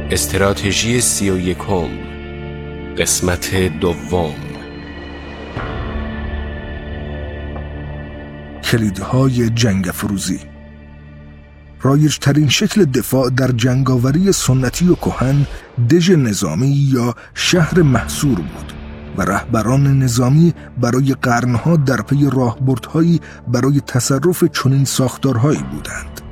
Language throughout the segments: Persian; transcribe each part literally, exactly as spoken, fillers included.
استراتژی سی و یکم، قسمت دوم. کلیدهای جنگ افروزی. رایج‌ترین شکل دفاع در جنگاوری سنتی و کهن دژ نظامی یا شهر محصور بود و رهبران نظامی برای قرنها در پی راهبردهایی برای تصرف چنین ساختارهایی بودند.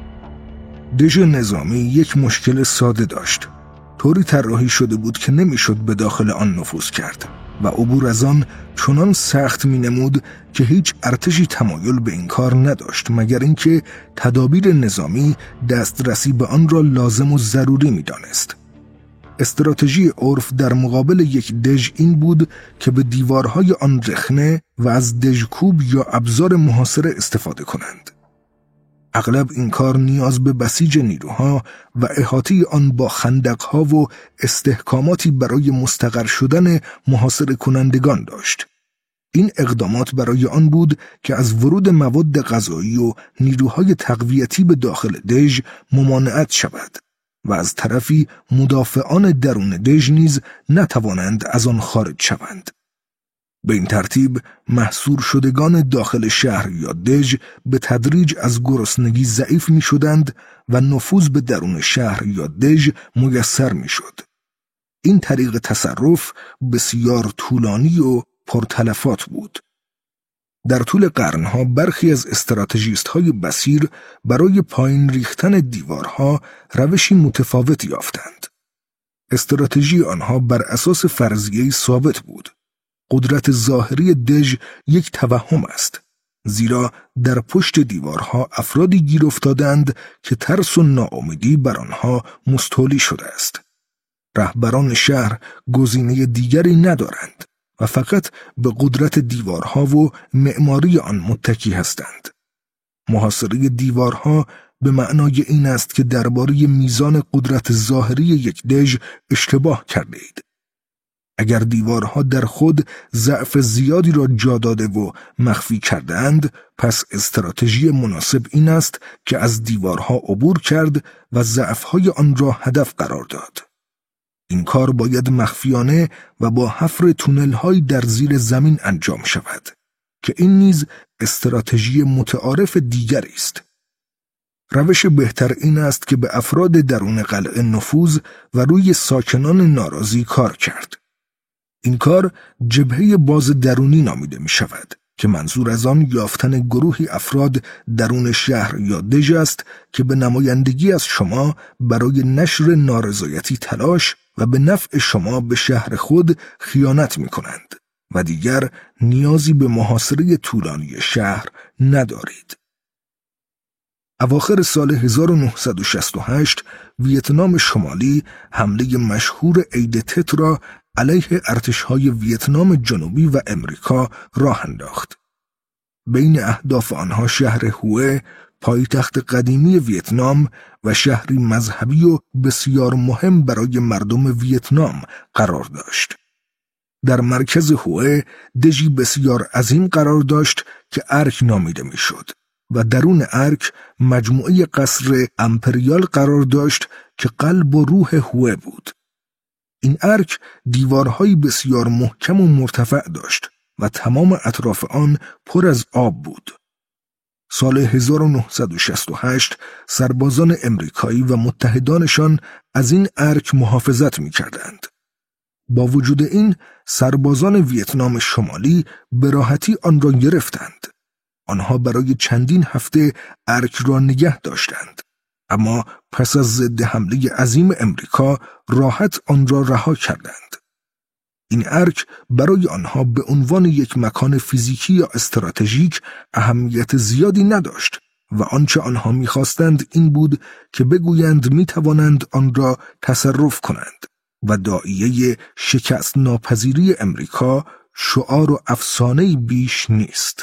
دژ نظامی یک مشکل ساده داشت. طوری طراحی شده بود که نمیشد به داخل آن نفوذ کرد و عبور از آن چنان سخت می نمود که هیچ ارتشی تمایل به این کار نداشت مگر اینکه تدابیر نظامی دسترسی به آن را لازم و ضروری می دانست. استراتژی عرف در مقابل یک دژ این بود که به دیوارهای آن رخنه و از دژکوب یا ابزار محاصره استفاده کنند. اغلب این کار نیاز به بسیج نیروها و احاطه آن با خندقها و استحکاماتی برای مستقر شدن محاصره کنندگان داشت. این اقدامات برای آن بود که از ورود مواد غذایی و نیروهای تقویتی به داخل دژ ممانعت شود و از طرفی مدافعان درون دژ نیز نتوانند از آن خارج شوند. به این ترتیب محصور شدگان داخل شهر یا دژ به تدریج از گرسنگی ضعیف می شدند و نفوذ به درون شهر یا دژ میسر می شد. این طریق تصرف بسیار طولانی و پرتلفات بود. در طول قرنها برخی از استراتژیست های بصیر برای پایین ریختن دیوارها روشی متفاوت یافتند. استراتژی آنها بر اساس فرضیه‌ای ثابت بود. قدرت ظاهری دژ یک توهم است، زیرا در پشت دیوارها افرادی گیر افتادند که ترس و ناامیدی بر آنها مستولی شده است. رهبران شهر گزینه دیگری ندارند و فقط به قدرت دیوارها و معماری آن متکی هستند. محاصره دیوارها به معنای این است که درباره میزان قدرت ظاهری یک دژ اشتباه کرده اید. اگر دیوارها در خود ضعف زیادی را جا داده و مخفی کردند، پس استراتژی مناسب این است که از دیوارها عبور کرد و ضعفهای آن را هدف قرار داد. این کار باید مخفیانه و با حفر تونل‌های در زیر زمین انجام شود که این نیز استراتژی متعارف دیگری است. روش بهتر این است که به افراد درون قلعه نفوذ و روی ساکنان ناراضی کار کرد. این کار جبهه باز درونی نامیده می شود که منظور از آن یافتن گروهی افراد درون شهر یا دژ است که به نمایندگی از شما برای نشر نارضایتی تلاش و به نفع شما به شهر خود خیانت می کنند و دیگر نیازی به محاصره طولانی شهر ندارید. اواخر سال هزار و نهصد و شصت و هشت ویتنام شمالی حمله مشهور عید تت را علیه ارتش‌های ویتنام جنوبی و امریکا راه انداخت. بین اهداف آنها شهر هوئه، پایتخت قدیمی ویتنام و شهری مذهبی و بسیار مهم برای مردم ویتنام قرار داشت. در مرکز هوئه دژی بسیار عظیم قرار داشت که ارک نامیده میشد و درون ارک مجموعه قصر امپریال قرار داشت که قلب و روح هوئه بود. این ارک دیوارهای بسیار محکم و مرتفع داشت و تمام اطراف آن پر از آب بود. سال هزار و نهصد و شصت و هشت سربازان امریکایی و متحدانشان از این ارک محافظت می کردند. با وجود این سربازان ویتنام شمالی به راحتی آن را گرفتند. آنها برای چندین هفته ارک را نگه داشتند. اما پس از ضد حمله عظیم امریکا راحت آن را رها کردند. این ارک برای آنها به عنوان یک مکان فیزیکی یا استراتژیک اهمیت زیادی نداشت و آنچه آنها می‌خواستند این بود که بگویند می‌توانند آن را تصرف کنند و داعیه شکست ناپذیری امریکا شعار و افسانه‌ای بیش نیست.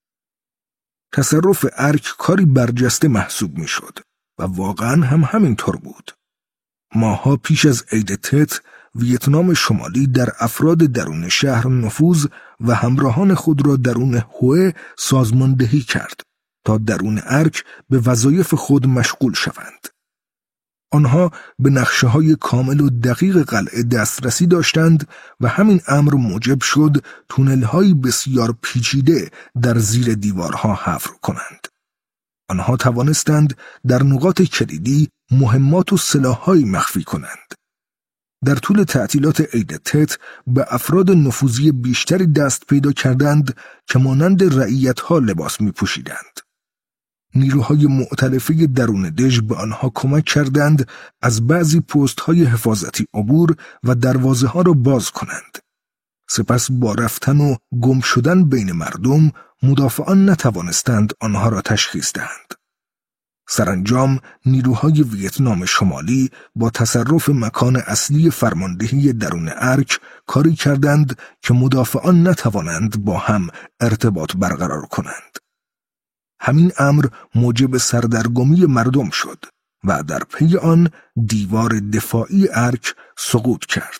تصرف ارک کاری برجسته محسوب می‌شد و واقعاً هم همینطور بود. ماه‌ها پیش از عید تت ویتنام شمالی در افراد درون شهر نفوذ و همراهان خود را درون هوئه سازماندهی کرد تا درون ارک به وظایف خود مشغول شوند. آنها به نقشه‌های کامل و دقیق قلعه دسترسی داشتند و همین امر موجب شد تونل‌های بسیار پیچیده در زیر دیوارها حفر کنند. آنها توانستند در نقاط کلیدی مهمات و سلاح‌های مخفی کنند. در طول تعطیلات عید تت به افراد نفوذی بیشتری دست پیدا کردند که مانند رعیت‌ها لباس می‌پوشیدند. نیروهای مؤتلفه درون دژ به آنها کمک کردند از بعضی پست‌های حفاظتی عبور و دروازه‌ها را باز کنند. سپس با رفتن و گم شدن بین مردم، مدافعان نتوانستند آنها را تشخیص دهند. سرانجام نیروهای ویتنام شمالی با تصرف مکان اصلی فرماندهی درون ارک کاری کردند که مدافعان نتوانند با هم ارتباط برقرار کنند. همین امر موجب سردرگمی مردم شد و در پی آن دیوار دفاعی ارک سقوط کرد.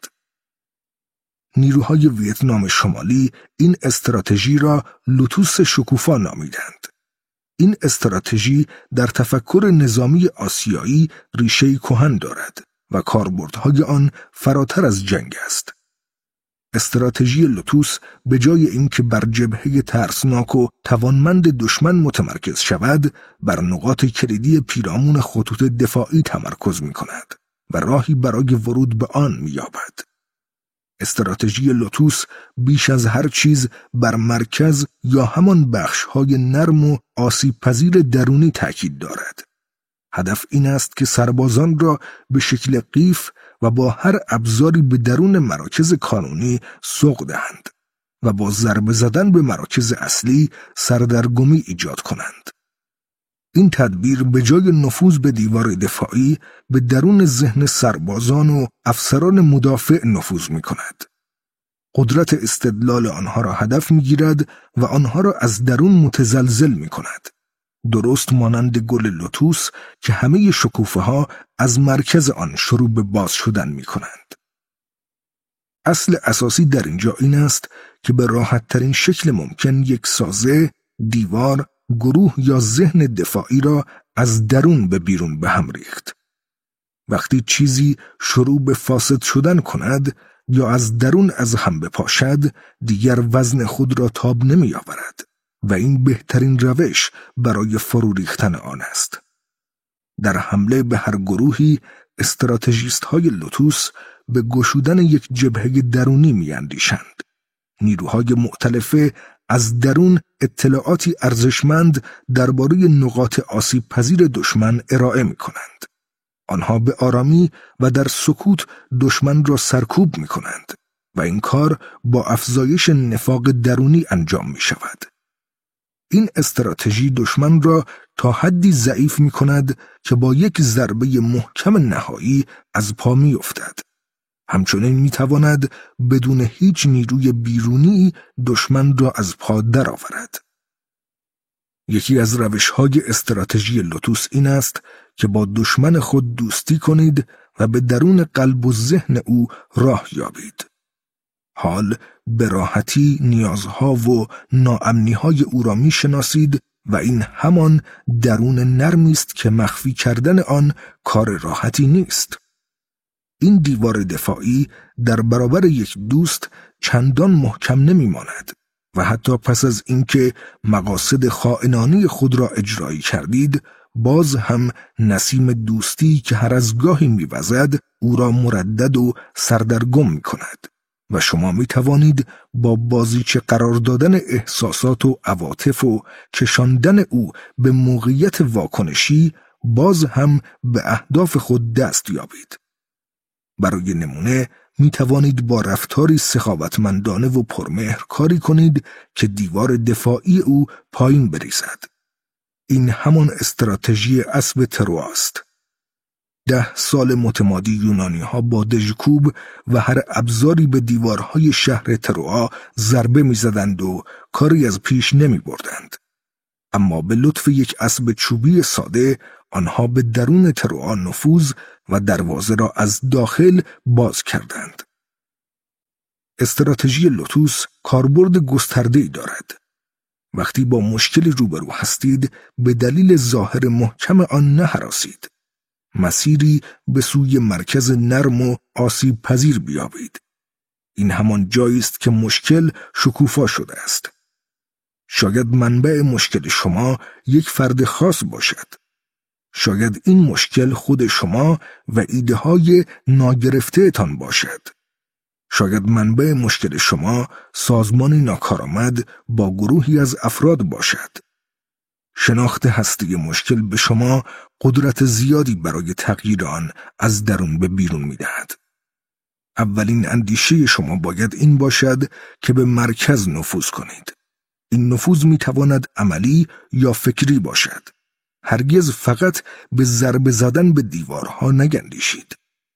نیروهای ویتنام شمالی این استراتژی را لوتوس شکوفا نامیدند. این استراتژی در تفکر نظامی آسیایی ریشه کهن دارد و کاربردهای آن فراتر از جنگ است. استراتژی لوتوس به جای اینکه بر جبهه ترسناک و توانمند دشمن متمرکز شود، بر نقاط کلیدی پیرامون خطوط دفاعی تمرکز می کند و راهی برای ورود به آن می یابد. استراتژی لوتوس بیش از هر چیز بر مرکز یا همان بخش‌های نرم و آسیب‌پذیر درونی تاکید دارد. هدف این است که سربازان را به شکل قیف و با هر ابزاری به درون مراکز کانونی سوق دهند و با ضربه زدن به مراکز اصلی سردرگمی ایجاد کنند. این تدبیر به جای نفوذ به دیوار دفاعی به درون ذهن سربازان و افسران مدافع نفوذ می کند. قدرت استدلال آنها را هدف می گیرد و آنها را از درون متزلزل می کند. درست مانند گل لوتوس که همه شکوفه ها از مرکز آن شروع به باز شدن می کنند. اصل اساسی در اینجا این است که به راحت ترین شکل ممکن یک سازه، دیوار، گروه یا ذهن دفاعی را از درون به بیرون به هم ریخت. وقتی چیزی شروع به فاسد شدن کند یا از درون از هم بپاشد، دیگر وزن خود را تاب نمی آورد و این بهترین روش برای فرو ریختن آن است. در حمله به هر گروهی، استراتژیست های لوتوس به گشودن یک جبهه درونی می اندیشند. نیروهای مؤتلفه از درون اطلاعاتی ارزشمند درباره نقاط آسیب پذیر دشمن ارائه می کنند. آنها به آرامی و در سکوت دشمن را سرکوب می کنند و این کار با افزایش نفاق درونی انجام می شود. این استراتژی دشمن را تا حدی ضعیف می کند که با یک ضربه محکم نهایی از پا می افتد. همچنین می تواند بدون هیچ نیروی بیرونی دشمن را از پا درآورد. یکی از روش‌های استراتژی لوتوس این است که با دشمن خود دوستی کنید و به درون قلب و ذهن او راه یابید. حال به راحتی نیازها و ناامنی‌های او را می‌شناسید و این همان درون نرمی است که مخفی کردن آن کار راحتی نیست. این دیوار دفاعی در برابر یک دوست چندان محکم نمی‌ماند و حتی پس از اینکه مقاصد خائنانه خود را اجرایی کردید، باز هم نسیم دوستی که هر از گاهی می‌وزد او را مردد و سردرگم می‌کند و شما می‌توانید با بازیچه قرار دادن احساسات و عواطف و کشاندن او به موقعیت واکنشی باز هم به اهداف خود دست یابید. برای نمونه می توانید با رفتاری سخاوتمندانه و پرمهر کاری کنید که دیوار دفاعی او پایین بریزد. این همان استراتژی اسب تروا است. ده سال متمادی یونانی ها با دژکوب و هر ابزاری به دیوارهای شهر تروا ضربه می زدند و کاری از پیش نمی بردند. اما به لطف یک اسب چوبی ساده آنها به درون تروا نفوذ و دروازه را از داخل باز کردند. استراتژی لوتوس کاربرد گسترده‌ای دارد. وقتی با مشکلی روبرو هستید، به دلیل ظاهر محکم آن نهراسید. مسیری به سوی مرکز نرم و آسیب پذیر بیابید. این همان جایی است که مشکل شکوفا شده است. شاید منبع مشکل شما یک فرد خاص باشد. شاید این مشکل خود شما و ایده های ناگرفته تان باشد. شاید منبع مشکل شما سازمانی ناکارآمد با گروهی از افراد باشد. شناخت هستی مشکل به شما قدرت زیادی برای تغییر آن از درون به بیرون می‌دهد. اولین اندیشه شما باید این باشد که به مرکز نفوذ کنید. این نفوذ می‌تواند عملی یا فکری باشد. هرگز فقط به ضربه زدن به دیوارها نگندیشید.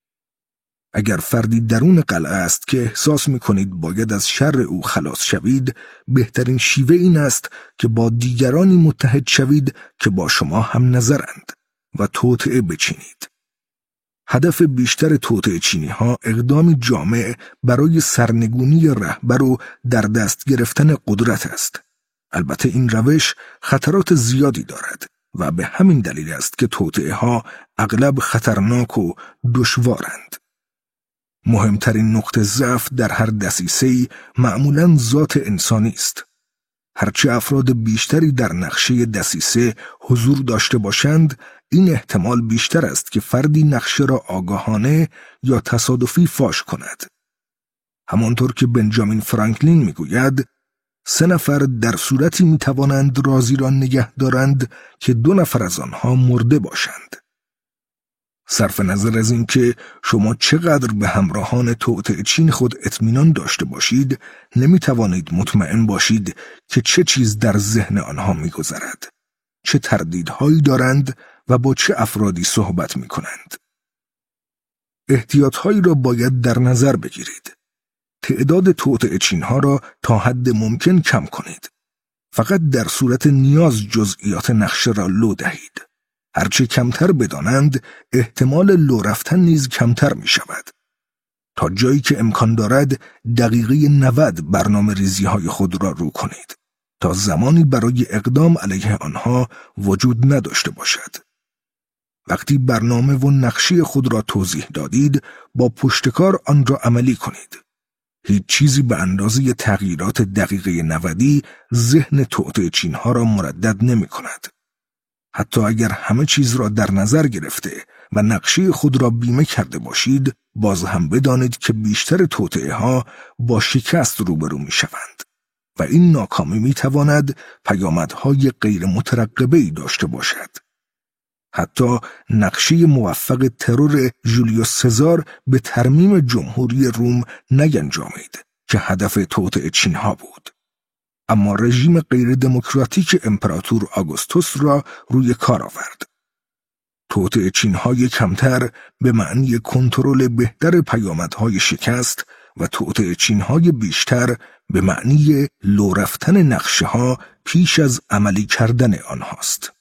اگر فردی درون قلعه است که احساس می‌کنید باید از شر او خلاص شوید، بهترین شیوه این است که با دیگرانی متحد شوید که با شما هم نظرند و توطئه بچینید. هدف بیشتر توطئه چینی‌ها اقدامی جامع برای سرنگونی رهبر و در دست گرفتن قدرت است. البته این روش خطرات زیادی دارد و به همین دلیل است که توطئه‌ها اغلب خطرناک و دشوارند. مهمترین نقطه ضعف در هر دسیسه‌ای معمولاً ذات انسانی است. هرچه افراد بیشتری در نقشه دسیسه حضور داشته باشند، این احتمال بیشتر است که فردی نقشه را آگاهانه یا تصادفی فاش کند. همانطور که بنجامین فرانکلین میگوید، سه نفر در صورتی میتوانند رازی را نگه دارند که دو نفر از آنها مرده باشند. صرف نظر از این که شما چقدر به همراهان توطئه چین خود اطمینان داشته باشید، نمیتوانید مطمئن باشید که چه چیز در ذهن آنها میگذرد، چه تردیدهایی دارند و با چه افرادی صحبت میکنند. احتیاطهایی را باید در نظر بگیرید. تعداد توطئه چینها را تا حد ممکن کم کنید. فقط در صورت نیاز جزئیات نقشه را لو دهید. هرچه کمتر بدانند، احتمال لو رفتن نیز کمتر می شود. تا جایی که امکان دارد، دقیقه نود برنامه ریزی های خود را رو کنید، تا زمانی برای اقدام علیه آنها وجود نداشته باشد. وقتی برنامه و نقشه خود را توضیح دادید، با پشتکار آن را عملی کنید. هیچ چیزی به اندازه تغییرات دقیقه نودی ذهن توطئه چینها را مردد نمی کند. حتی اگر همه چیز را در نظر گرفته و نقشه خود را بیمه کرده باشید، باز هم بدانید که بیشتر توطئه ها با شکست روبرو می شوند و این ناکامی می تواند پیامدهای غیر مترقبه‌ای داشته باشد. حتی نقشه موفق ترور جولیوس سزار به ترمیم جمهوری روم نینجامید که هدف توطئه چینها بود. اما رژیم غیر دموکراتیک امپراتور آگوستوس را روی کار آورد. توطئه چینهای کمتر به معنی کنترل بهتر پیامدهای شکست و توطئه چینهای بیشتر به معنی لو رفتن نقشه‌ها پیش از عملی کردن آنهاست.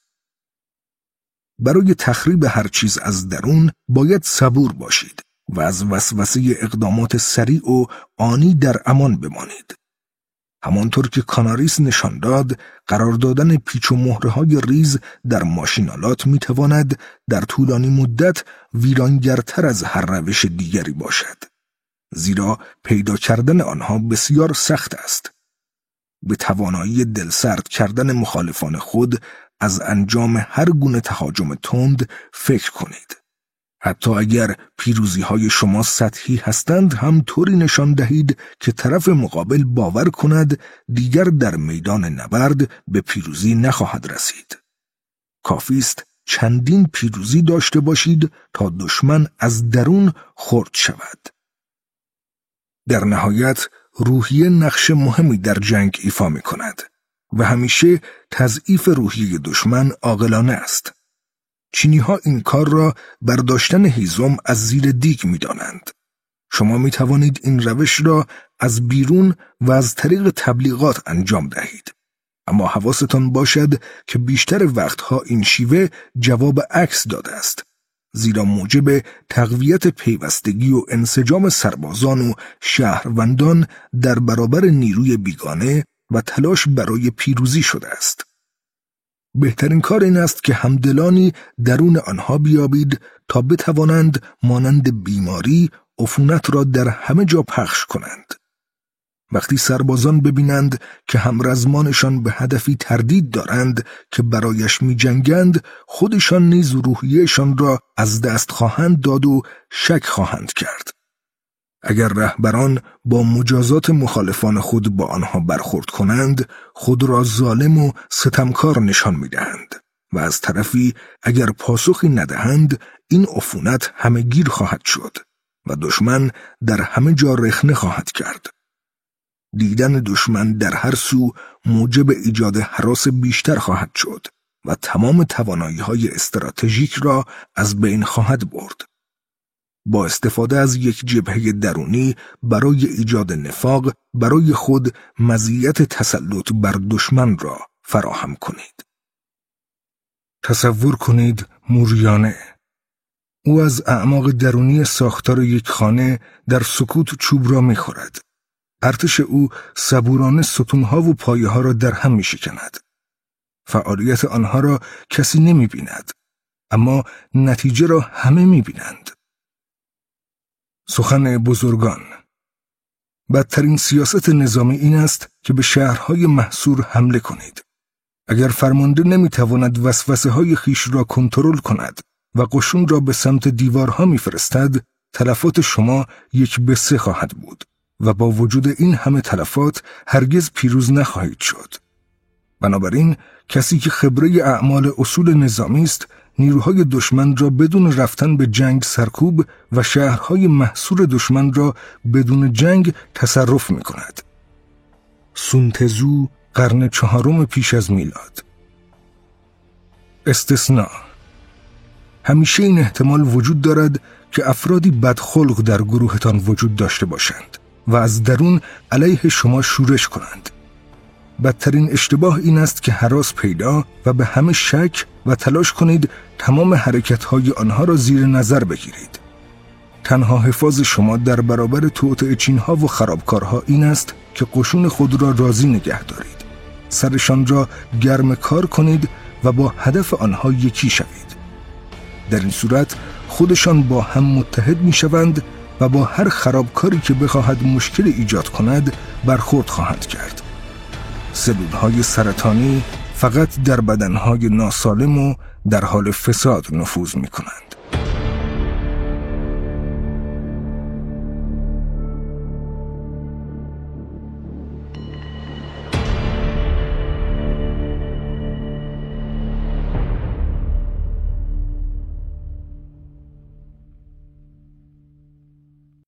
برای تخریب هر چیز از درون باید صبور باشید و از وسوسه اقدامات سریع و آنی در امان بمانید. همانطور که کاناریس نشان داد، قرار دادن پیچ و مهره‌های ریز در ماشینالات میتواند در طولانی مدت ویرانگرتر از هر روش دیگری باشد، زیرا پیدا کردن آنها بسیار سخت است. به توانایی دلسرد کردن مخالفان خود از انجام هر گونه تهاجم تند فکر کنید. حتی اگر پیروزی‌های شما سطحی هستند، هم طوری نشان دهید که طرف مقابل باور کند دیگر در میدان نبرد به پیروزی نخواهد رسید. کافی است چندین پیروزی داشته باشید تا دشمن از درون خرد شود. در نهایت، روحیه نقش مهمی در جنگ ایفا می کند و همیشه تضعیف روحیه دشمن عاقلانه است. چینی‌ها این کار را برداشتن هیزم از زیر دیگ می‌دانند. شما می‌توانید این روش را از بیرون و از طریق تبلیغات انجام دهید. اما حواستان باشد که بیشتر وقتها این شیوه جواب عکس داده است، زیرا موجب تقویت پیوستگی و انسجام سربازان و شهروندان در برابر نیروی بیگانه و تلاش برای پیروزی شده است. بهترین کار این است که همدلانی درون آنها بیابید تا بتوانند مانند بیماری عفونت را در همه جا پخش کنند. وقتی سربازان ببینند که همرزمانشان به هدفی تردید دارند که برایش می جنگند، خودشان نیز روحیه‌شان را از دست خواهند داد و شک خواهند کرد. اگر رهبران با مجازات مخالفان خود با آنها برخورد کنند، خود را ظالم و ستمکار نشان می دهند و از طرفی اگر پاسخی ندهند، این عفونت همه گیر خواهد شد و دشمن در همه جا رخنه خواهد کرد. دیدن دشمن در هر سو موجب ایجاد هراس بیشتر خواهد شد و تمام توانایی‌های استراتژیک را از بین خواهد برد. با استفاده از یک جبهه درونی برای ایجاد نفاق، برای خود مزیت تسلط بر دشمن را فراهم کنید. تصور کنید موریانه. او از اعماق درونی ساختار یک خانه در سکوت چوب را می‌خورد. ارتش او صبورانه ستونها و پایه ها را در هم می شکند. فعالیت آنها را کسی نمی بیند، اما نتیجه را همه می بینند. سخن بزرگان. بدترین سیاست نظامی این است که به شهرهای محصور حمله کنید. اگر فرمانده نمی تواند وسوسه های خیش را کنترل کند و قشون را به سمت دیوارها می فرستد، تلفات شما یک به سه خواهد بود و با وجود این همه تلفات هرگز پیروز نخواهید شد. بنابراین کسی که خبره اعمال اصول نظامی است، نیروهای دشمن را بدون رفتن به جنگ سرکوب و شهرهای محصور دشمن را بدون جنگ تصرف می کند. سون تزو، قرن چهارم پیش از میلاد. استثناء. همیشه این احتمال وجود دارد که افرادی بدخلق در گروهتان وجود داشته باشند و از درون علیه شما شورش کنند. بدترین اشتباه این است که هراس پیدا و به همه شک و تلاش کنید تمام حرکت‌های آنها را زیر نظر بگیرید. تنها حفاظ شما در برابر توطئه چین‌ها و خرابکارها این است که قشون خود را راضی نگه دارید. سرشان را گرم کار کنید و با هدف آنها یکی شوید. در این صورت خودشان با هم متحد می‌شوند و با هر خرابکاری که بخواهد مشکل ایجاد کند برخورد خواهند کرد. سلولهای سرطانی فقط در بدنهای ناسالم و در حال فساد نفوذ می کنند.